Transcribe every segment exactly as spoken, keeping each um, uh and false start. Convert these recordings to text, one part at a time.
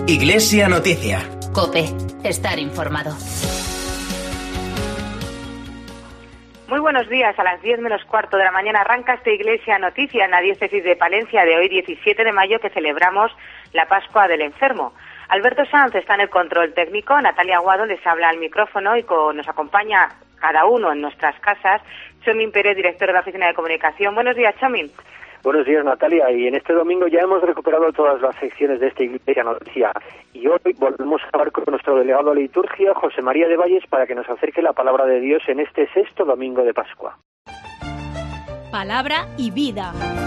Iglesia Noticia. COPE. Estar informado. Muy buenos días. A las diez menos cuarto de la mañana arranca esta Iglesia Noticia en la diócesis de Palencia de hoy, diecisiete de mayo, que celebramos la Pascua del Enfermo. Alberto Sanz está en el control técnico, Natalia Aguado les habla al micrófono y con, nos acompaña cada uno en nuestras casas Chomin Pérez, director de la Oficina de Comunicación. Buenos días, Chomin. Buenos días, Natalia. Y en este domingo ya hemos recuperado todas las secciones de esta Iglesia Noticia. Y hoy volvemos a hablar con nuestro delegado de liturgia, José María de Valles, para que nos acerque la palabra de Dios en este sexto domingo de Pascua. Palabra y vida.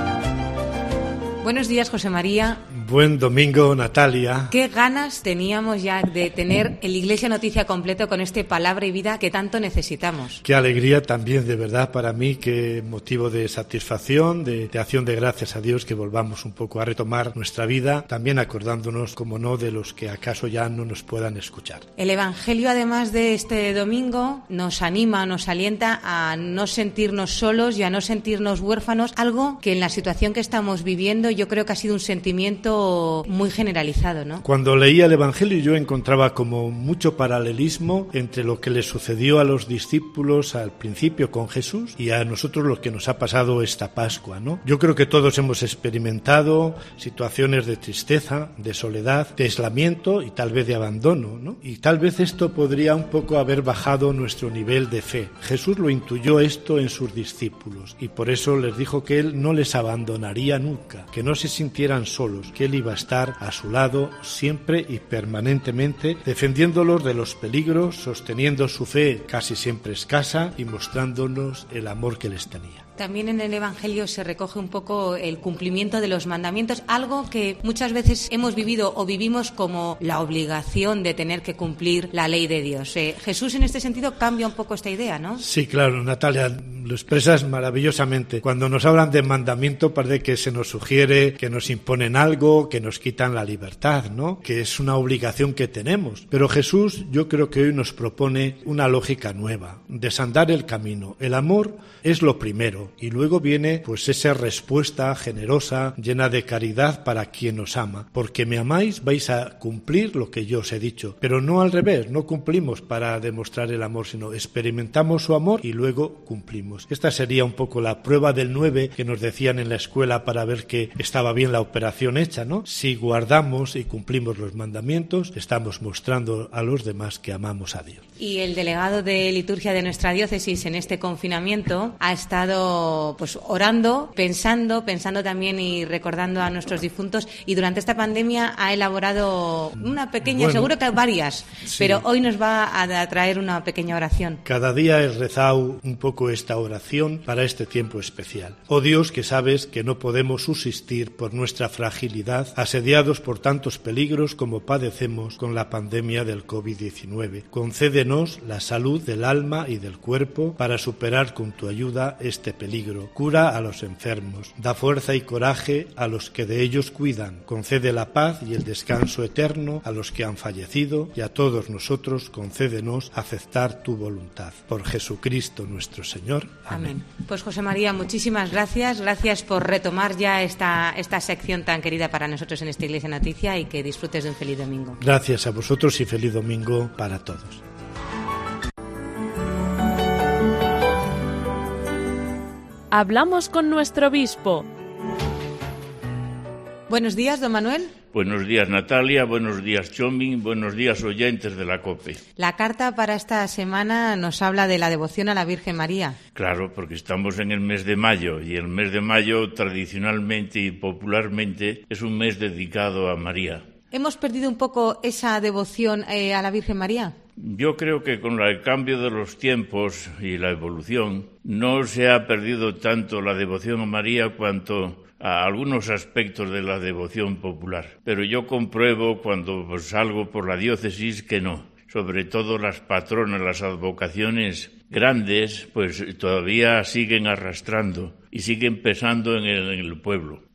Buenos días, José María. Buen domingo, Natalia. Qué ganas teníamos ya de tener el Iglesia Noticia completo con este Palabra y Vida que tanto necesitamos. Qué alegría también, de verdad, para mí, qué motivo de satisfacción, de, de acción de gracias a Dios, que volvamos un poco a retomar nuestra vida, también acordándonos, como no, de los que acaso ya no nos puedan escuchar. El Evangelio, además de este domingo, nos anima, nos alienta a no sentirnos solos y a no sentirnos huérfanos, algo que en la situación que estamos viviendo yo creo que ha sido un sentimiento muy generalizado, ¿no? Cuando leía el Evangelio yo encontraba como mucho paralelismo entre lo que le sucedió a los discípulos al principio con Jesús y a nosotros lo que nos ha pasado esta Pascua, ¿no? Yo creo que todos hemos experimentado situaciones de tristeza, de soledad, de aislamiento y tal vez de abandono, ¿no? Y tal vez esto podría un poco haber bajado nuestro nivel de fe. Jesús lo intuyó esto en sus discípulos y por eso les dijo que Él no les abandonaría nunca, que no se sintieran solos, que Él iba a estar a su lado siempre y permanentemente, defendiéndolos de los peligros, sosteniendo su fe casi siempre escasa y mostrándonos el amor que les tenía. También en el Evangelio se recoge un poco el cumplimiento de los mandamientos, algo que muchas veces hemos vivido o vivimos como la obligación de tener que cumplir la ley de Dios. Eh, Jesús en este sentido cambia un poco esta idea, ¿no? Sí, claro, Natalia, lo expresas maravillosamente. Cuando nos hablan de mandamiento parece que se nos sugiere que nos imponen algo, que nos quitan la libertad, ¿no? Que es una obligación que tenemos. Pero Jesús yo creo que hoy nos propone una lógica nueva, desandar el camino. El amor es lo primero. Y luego viene pues esa respuesta generosa, llena de caridad para quien os ama. Porque me amáis, vais a cumplir lo que yo os he dicho. Pero no al revés, no cumplimos para demostrar el amor, sino experimentamos su amor y luego cumplimos. Esta sería un poco la prueba del nueve que nos decían en la escuela para ver que estaba bien la operación hecha, ¿no? Si guardamos y cumplimos los mandamientos, estamos mostrando a los demás que amamos a Dios. Y el delegado de liturgia de nuestra diócesis en este confinamiento ha estado pues orando, pensando, pensando también y recordando a nuestros difuntos, y durante esta pandemia ha elaborado una pequeña, bueno, seguro que varias, sí, pero hoy nos va a traer una pequeña oración. Cada día he rezado un poco esta oración para este tiempo especial. Oh Dios, que sabes que no podemos subsistir por nuestra fragilidad, asediados por tantos peligros como padecemos con la pandemia del covid diecinueve. Concédenos la salud del alma y del cuerpo para superar con tu ayuda este peligro. Peligro. Cura a los enfermos, da fuerza y coraje a los que de ellos cuidan, concede la paz y el descanso eterno a los que han fallecido, y a todos nosotros concédenos aceptar tu voluntad. Por Jesucristo nuestro Señor. Amén. Amén. Pues José María, muchísimas gracias, gracias por retomar ya esta, esta sección tan querida para nosotros en esta Iglesia Noticia, y que disfrutes de un feliz domingo. Gracias a vosotros y feliz domingo para todos. Hablamos con nuestro obispo. Buenos días, don Manuel. Buenos días, Natalia. Buenos días, Chomin. Buenos días, oyentes de la COPE. La carta para esta semana nos habla de la devoción a la Virgen María. Claro, porque estamos en el mes de mayo, y el mes de mayo tradicionalmente y popularmente es un mes dedicado a María. ¿Hemos perdido un poco esa devoción eh, a la Virgen María? Yo creo que con el cambio de los tiempos y la evolución no se ha perdido tanto la devoción a María cuanto a algunos aspectos de la devoción popular. Pero yo compruebo cuando salgo por la diócesis que no. Sobre todo las patronas, las advocaciones grandes, pues todavía siguen arrastrando y siguen pesando en el, en el pueblo.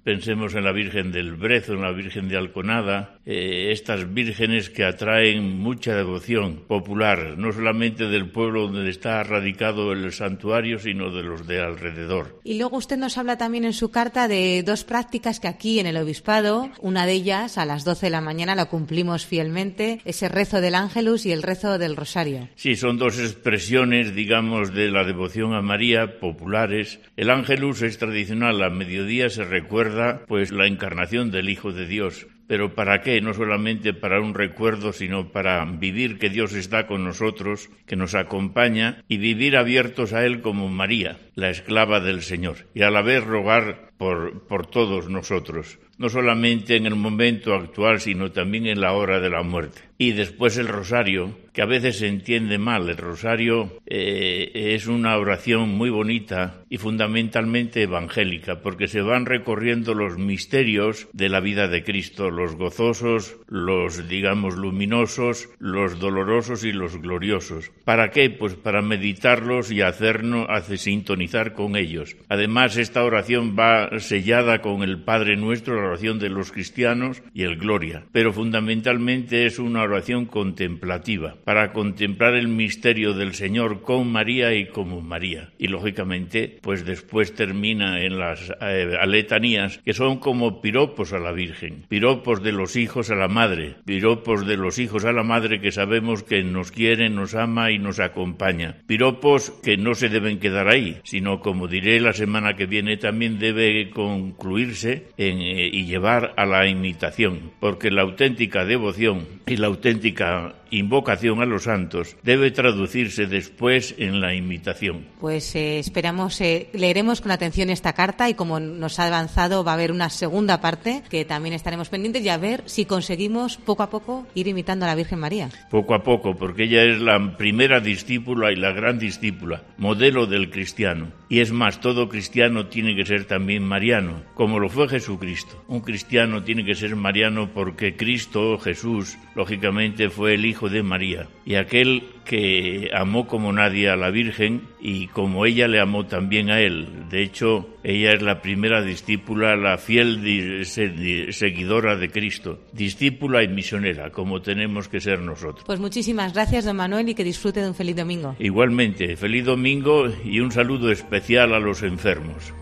Pensemos en la Virgen del Brezo, en la Virgen de Alconada, eh, estas vírgenes que atraen mucha devoción popular, no solamente del pueblo donde está radicado el santuario, sino de los de alrededor. Y luego usted nos habla también en su carta de dos prácticas que aquí en el Obispado, una de ellas a las doce de la mañana la cumplimos fielmente, ese rezo del Ángelus y el rezo del Rosario. Sí, son dos expresiones, digamos, de la devoción a María, populares. El Ángelus es tradicional, a mediodía se recuerda pues la encarnación del Hijo de Dios. ¿Pero para qué? No solamente para un recuerdo, sino para vivir que Dios está con nosotros, que nos acompaña, y vivir abiertos a Él como María, la esclava del Señor, y a la vez rogar por, por todos nosotros, no solamente en el momento actual, sino también en la hora de la muerte. Y después el rosario, que a veces se entiende mal. El rosario eh, es una oración muy bonita y fundamentalmente evangélica, porque se van recorriendo los misterios de la vida de Cristo, los gozosos, los, digamos, luminosos, los dolorosos y los gloriosos. ¿Para qué? Pues para meditarlos y hacernos, hace sintonizar con ellos. Además, esta oración va sellada con el Padre Nuestro, la oración de los cristianos y el Gloria, pero fundamentalmente es una oración contemplativa, para contemplar el misterio del Señor con María y como María. Y lógicamente, pues después termina en las eh, aletanías, que son como piropos a la Virgen, piropos de los hijos a la Madre, piropos de los hijos a la Madre que sabemos que nos quiere, nos ama y nos acompaña. Piropos que no se deben quedar ahí, sino, como diré la semana que viene, también debe concluirse en, eh, y llevar a la imitación, porque la auténtica devoción y la auténtica invocación a los santos debe traducirse después en la imitación. Pues eh, esperamos, eh, leeremos con atención esta carta y como nos ha avanzado va a haber una segunda parte que también estaremos pendientes y a ver si conseguimos poco a poco ir imitando a la Virgen María. Poco a poco, porque ella es la primera discípula y la gran discípula, modelo del cristiano. Y es más, todo cristiano tiene que ser también mariano, como lo fue Jesucristo. Un cristiano tiene que ser mariano porque Cristo, Jesús, lógicamente fue el Hijo de María, y aquel que amó como nadie a la Virgen y como ella le amó también a él. De hecho, ella es la primera discípula, la fiel di- se- seguidora de Cristo, discípula y misionera, como tenemos que ser nosotros. Pues muchísimas gracias, don Manuel, y que disfrute de un feliz domingo. Igualmente, feliz domingo y un saludo especial a los enfermos.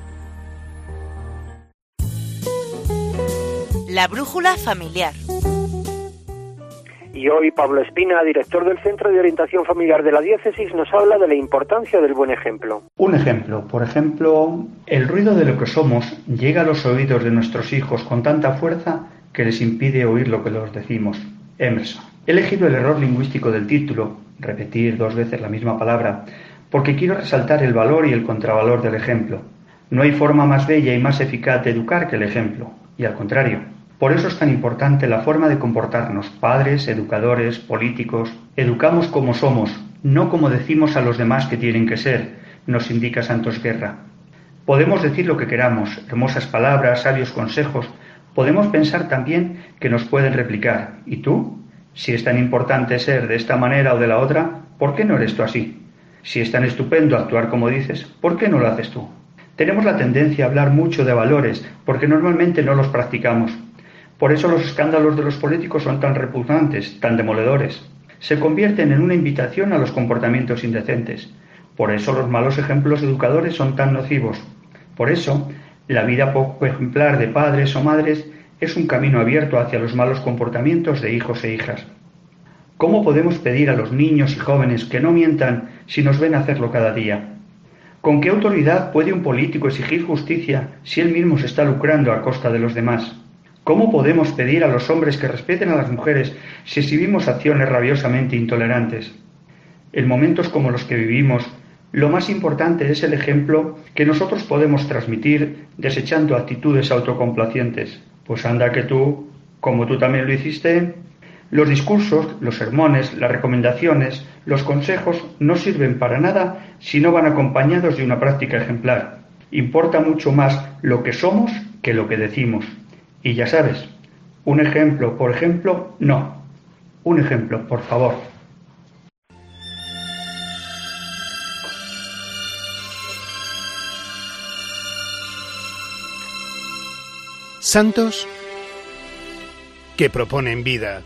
La brújula familiar. Y hoy Pablo Espina, director del Centro de Orientación Familiar de la Diócesis, nos habla de la importancia del buen ejemplo. Un ejemplo, por ejemplo, el ruido de lo que somos llega a los oídos de nuestros hijos con tanta fuerza que les impide oír lo que les decimos. Emerson. He elegido el error lingüístico del título, repetir dos veces la misma palabra, porque quiero resaltar el valor y el contravalor del ejemplo. No hay forma más bella y más eficaz de educar que el ejemplo, y al contrario. Por eso es tan importante la forma de comportarnos, padres, educadores, políticos. Educamos como somos, no como decimos a los demás que tienen que ser, nos indica Santos Guerra. Podemos decir lo que queramos, hermosas palabras, sabios consejos. Podemos pensar también que nos pueden replicar. ¿Y tú? Si es tan importante ser de esta manera o de la otra, ¿por qué no eres tú así? Si es tan estupendo actuar como dices, ¿por qué no lo haces tú? Tenemos la tendencia a hablar mucho de valores, porque normalmente no los practicamos. Por eso los escándalos de los políticos son tan repugnantes, tan demoledores. Se convierten en una invitación a los comportamientos indecentes. Por eso los malos ejemplos educadores son tan nocivos. Por eso, la vida poco ejemplar de padres o madres es un camino abierto hacia los malos comportamientos de hijos e hijas. ¿Cómo podemos pedir a los niños y jóvenes que no mientan si nos ven hacerlo cada día? ¿Con qué autoridad puede un político exigir justicia si él mismo se está lucrando a costa de los demás? ¿Cómo podemos pedir a los hombres que respeten a las mujeres si exhibimos acciones rabiosamente intolerantes? En momentos como los que vivimos, lo más importante es el ejemplo que nosotros podemos transmitir desechando actitudes autocomplacientes. Pues anda que tú, como tú también lo hiciste, los discursos, los sermones, las recomendaciones, los consejos no sirven para nada si no van acompañados de una práctica ejemplar. Importa mucho más lo que somos que lo que decimos. Y ya sabes, un ejemplo, por ejemplo, no. Un ejemplo, por favor. Santos que proponen vida.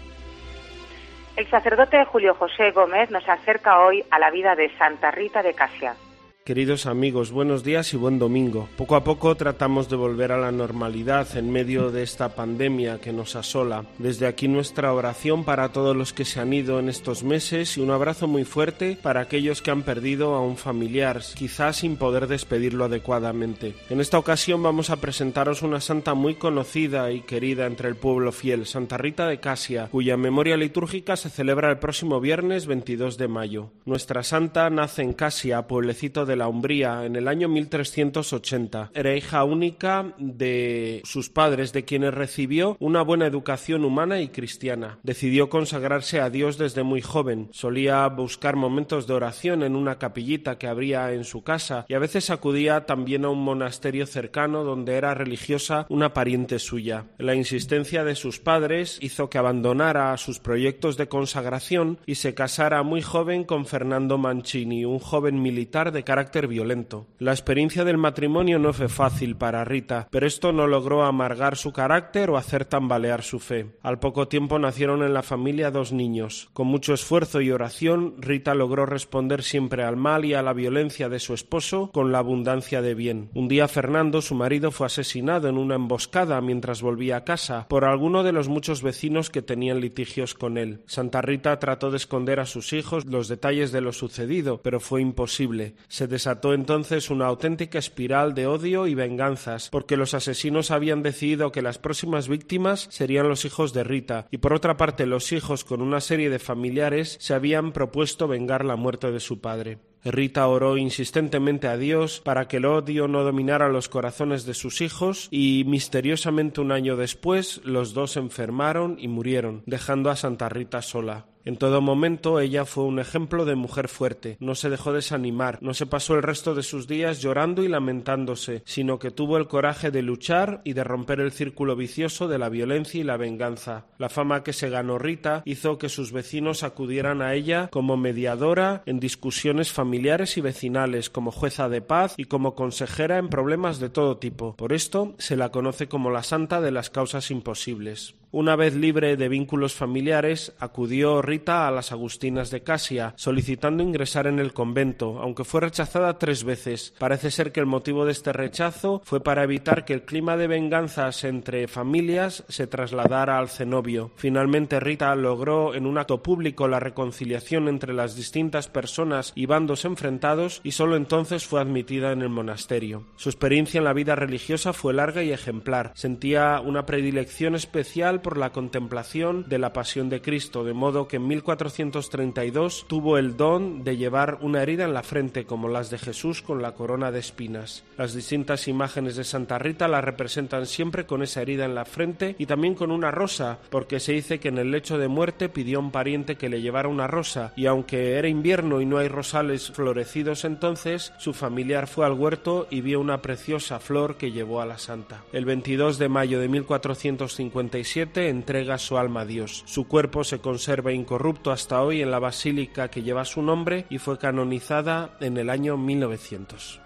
El sacerdote Julio José Gómez nos acerca hoy a la vida de Santa Rita de Casia. Queridos amigos, buenos días y buen domingo. Poco a poco tratamos de volver a la normalidad en medio de esta pandemia que nos asola. Desde aquí nuestra oración para todos los que se han ido en estos meses y un abrazo muy fuerte para aquellos que han perdido a un familiar, quizás sin poder despedirlo adecuadamente. En esta ocasión vamos a presentaros una santa muy conocida y querida entre el pueblo fiel, Santa Rita de Casia, cuya memoria litúrgica se celebra el próximo viernes veintidós de mayo. Nuestra santa nace en Casia, pueblecito de la Umbría, en el año mil trescientos ochenta. Era hija única de sus padres, de quienes recibió una buena educación humana y cristiana. Decidió consagrarse a Dios desde muy joven. Solía buscar momentos de oración en una capillita que habría en su casa y a veces acudía también a un monasterio cercano donde era religiosa una pariente suya. La insistencia de sus padres hizo que abandonara sus proyectos de consagración y se casara muy joven con Fernando Mancini, un joven militar de carácter violento. La experiencia del matrimonio no fue fácil para Rita, pero esto no logró amargar su carácter o hacer tambalear su fe. Al poco tiempo nacieron en la familia dos niños. Con mucho esfuerzo y oración, Rita logró responder siempre al mal y a la violencia de su esposo con la abundancia de bien. Un día Fernando, su marido, fue asesinado en una emboscada mientras volvía a casa por alguno de los muchos vecinos que tenían litigios con él. Santa Rita trató de esconder a sus hijos los detalles de lo sucedido, pero fue imposible. Se desató entonces una auténtica espiral de odio y venganzas, porque los asesinos habían decidido que las próximas víctimas serían los hijos de Rita, y por otra parte los hijos, con una serie de familiares, se habían propuesto vengar la muerte de su padre. Rita oró insistentemente a Dios para que el odio no dominara los corazones de sus hijos y misteriosamente un año después los dos se enfermaron y murieron, dejando a Santa Rita sola. En todo momento ella fue un ejemplo de mujer fuerte, no se dejó desanimar, no se pasó el resto de sus días llorando y lamentándose, sino que tuvo el coraje de luchar y de romper el círculo vicioso de la violencia y la venganza. La fama que se ganó Rita hizo que sus vecinos acudieran a ella como mediadora en discusiones familiares y vecinales, como jueza de paz y como consejera en problemas de todo tipo. Por esto se la conoce como la santa de las causas imposibles. Una vez libre de vínculos familiares, acudió Rita a las Agustinas de Casia, solicitando ingresar en el convento, aunque fue rechazada tres veces. Parece ser que el motivo de este rechazo fue para evitar que el clima de venganzas entre familias se trasladara al cenobio. Finalmente Rita logró en un acto público la reconciliación entre las distintas personas y bandos enfrentados y solo entonces fue admitida en el monasterio. Su experiencia en la vida religiosa fue larga y ejemplar. Sentía una predilección especial por la contemplación de la pasión de Cristo, de modo que en mil cuatrocientos treinta y dos tuvo el don de llevar una herida en la frente como las de Jesús con la corona de espinas. Las distintas imágenes de Santa Rita la representan siempre con esa herida en la frente y también con una rosa, porque se dice que en el lecho de muerte pidió a un pariente que le llevara una rosa, y aunque era invierno y no hay rosales florecidos entonces, su familiar fue al huerto y vio una preciosa flor que llevó a la santa. El veintidós de mayo de mil cuatrocientos cincuenta y siete entrega su alma a Dios. Su cuerpo se conserva incorrupto hasta hoy en la basílica que lleva su nombre y fue canonizada en el año mil novecientos.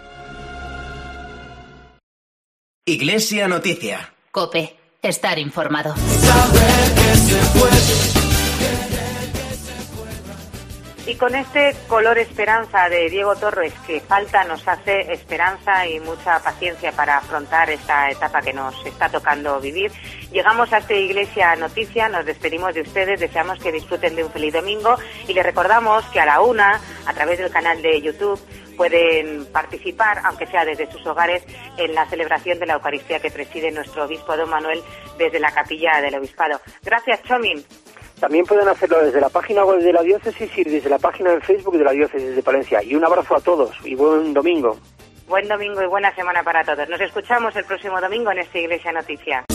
Iglesia Noticia. COPE. Estar informado. Saber que se puede. Y con este color esperanza de Diego Torres, que falta nos hace esperanza y mucha paciencia para afrontar esta etapa que nos está tocando vivir, llegamos a esta Iglesia Noticia, nos despedimos de ustedes, deseamos que disfruten de un feliz domingo y les recordamos que a la una, a través del canal de YouTube, pueden participar, aunque sea desde sus hogares, en la celebración de la Eucaristía que preside nuestro obispo don Manuel desde la capilla del obispado. Gracias, Chomin. También pueden hacerlo desde la página web de la diócesis y desde la página en Facebook de la diócesis de Palencia. Y un abrazo a todos y buen domingo. Buen domingo y buena semana para todos. Nos escuchamos el próximo domingo en esta Iglesia Noticia.